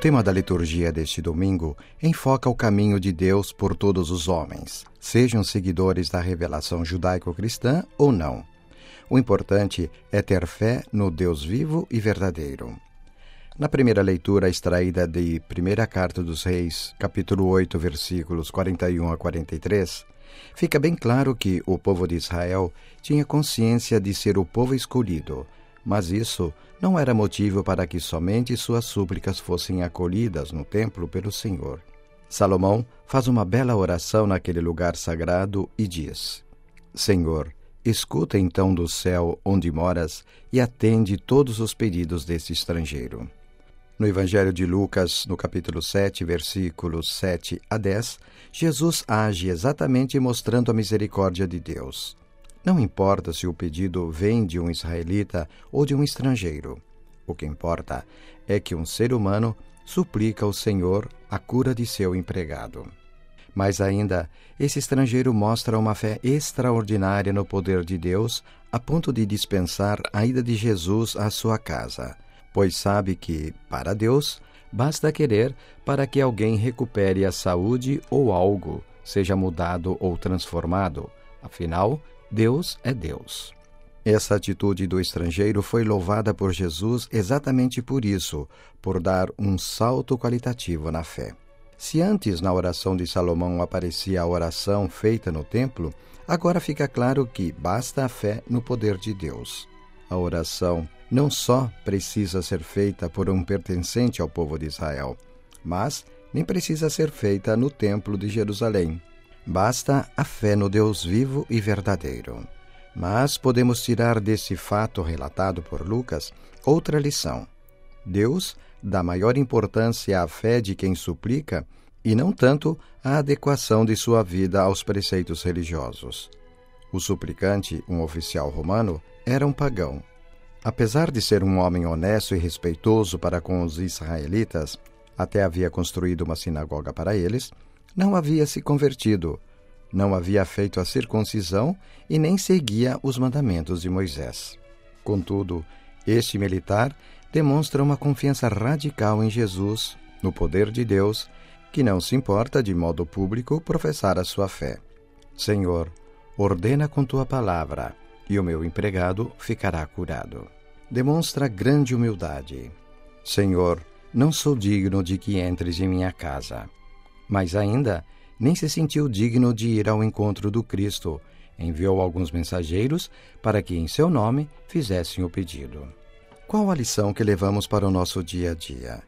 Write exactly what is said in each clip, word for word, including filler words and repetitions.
tema da liturgia deste domingo enfoca o caminho de Deus por todos os homens, sejam seguidores da revelação judaico-cristã ou não. O importante é ter fé no Deus vivo e verdadeiro. Na primeira leitura extraída de Primeira Carta dos Reis, capítulo oito, versículos quarenta e um a quarenta e três, fica bem claro que o povo de Israel tinha consciência de ser o povo escolhido, mas isso não era motivo para que somente suas súplicas fossem acolhidas no templo pelo Senhor. Salomão faz uma bela oração naquele lugar sagrado e diz: Senhor, escuta então do céu onde moras e atende todos os pedidos deste estrangeiro. No Evangelho de Lucas, no capítulo sete, versículos sete a dez, Jesus age exatamente mostrando a misericórdia de Deus. Não importa se o pedido vem de um israelita ou de um estrangeiro. O que importa é que um ser humano suplica ao Senhor a cura de seu empregado. Mas ainda, esse estrangeiro mostra uma fé extraordinária no poder de Deus, a ponto de dispensar a ida de Jesus à sua casa, pois sabe que, para Deus, basta querer para que alguém recupere a saúde ou algo seja mudado ou transformado. Afinal, Deus é Deus. Essa atitude do estrangeiro foi louvada por Jesus exatamente por isso, por dar um salto qualitativo na fé. Se antes na oração de Salomão aparecia a oração feita no templo, agora fica claro que basta a fé no poder de Deus. A oração não só precisa ser feita por um pertencente ao povo de Israel, mas nem precisa ser feita no templo de Jerusalém. Basta a fé no Deus vivo e verdadeiro. Mas podemos tirar desse fato relatado por Lucas outra lição. Deus dá maior importância à fé de quem suplica e não tanto à adequação de sua vida aos preceitos religiosos. O suplicante, um oficial romano, era um pagão. Apesar de ser um homem honesto e respeitoso para com os israelitas, até havia construído uma sinagoga para eles, não havia se convertido, não havia feito a circuncisão e nem seguia os mandamentos de Moisés. Contudo, este militar demonstra uma confiança radical em Jesus, no poder de Deus, que não se importa de modo público professar a sua fé. Senhor, ordena com tua palavra, e o meu empregado ficará curado. Demonstra grande humildade. Senhor, não sou digno de que entres em minha casa. Mas ainda nem se sentiu digno de ir ao encontro do Cristo. Enviou alguns mensageiros para que em seu nome fizessem o pedido. Qual a lição que levamos para o nosso dia a dia?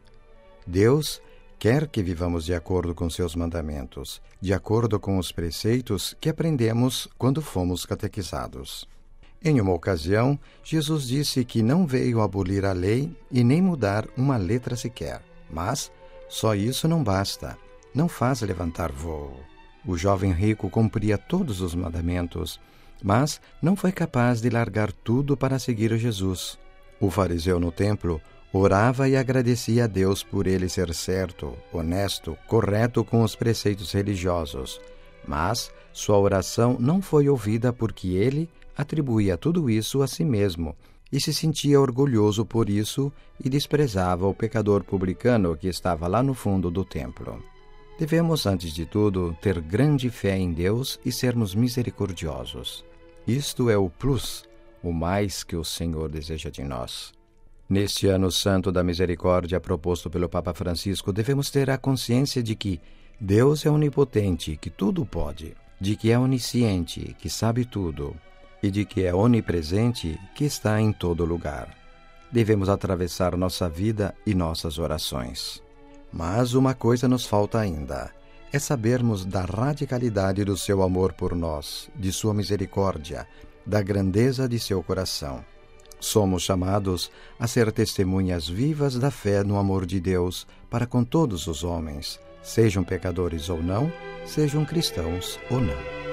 Deus quer que vivamos de acordo com seus mandamentos, de acordo com os preceitos que aprendemos quando fomos catequizados. Em uma ocasião, Jesus disse que não veio abolir a lei e nem mudar uma letra sequer. Mas só isso não basta. Não faz levantar voo. O jovem rico cumpria todos os mandamentos, mas não foi capaz de largar tudo para seguir Jesus. O fariseu no templo orava e agradecia a Deus por ele ser certo, honesto, correto com os preceitos religiosos. Mas sua oração não foi ouvida porque ele atribuía tudo isso a si mesmo e se sentia orgulhoso por isso e desprezava o pecador publicano que estava lá no fundo do templo. Devemos, antes de tudo, ter grande fé em Deus e sermos misericordiosos. Isto é o plus, o mais que o Senhor deseja de nós. Neste ano santo da misericórdia proposto pelo Papa Francisco, devemos ter a consciência de que Deus é onipotente, que tudo pode, de que é onisciente, que sabe tudo, e de que é onipresente, que está em todo lugar. Devemos atravessar nossa vida e nossas orações. Mas uma coisa nos falta ainda, é sabermos da radicalidade do seu amor por nós, de sua misericórdia, da grandeza de seu coração. Somos chamados a ser testemunhas vivas da fé no amor de Deus para com todos os homens, sejam pecadores ou não, sejam cristãos ou não.